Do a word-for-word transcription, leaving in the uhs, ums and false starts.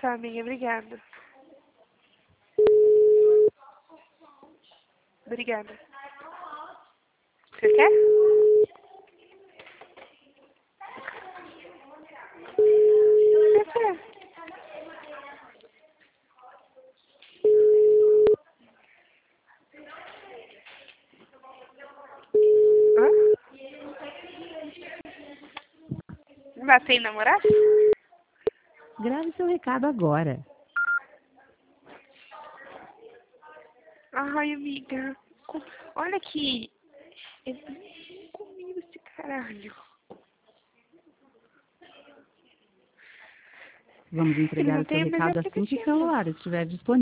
Tchau, amiga. Obrigada. Obrigada. Você quer? Você quer? Hã? Batei em namorado? Grave seu recado agora. Ai, amiga. Co- Olha aqui. É bem comigo esse caralho. Vamos Ele entregar não o seu tem mais recado assim que o aplicativo. celular estiver disponível.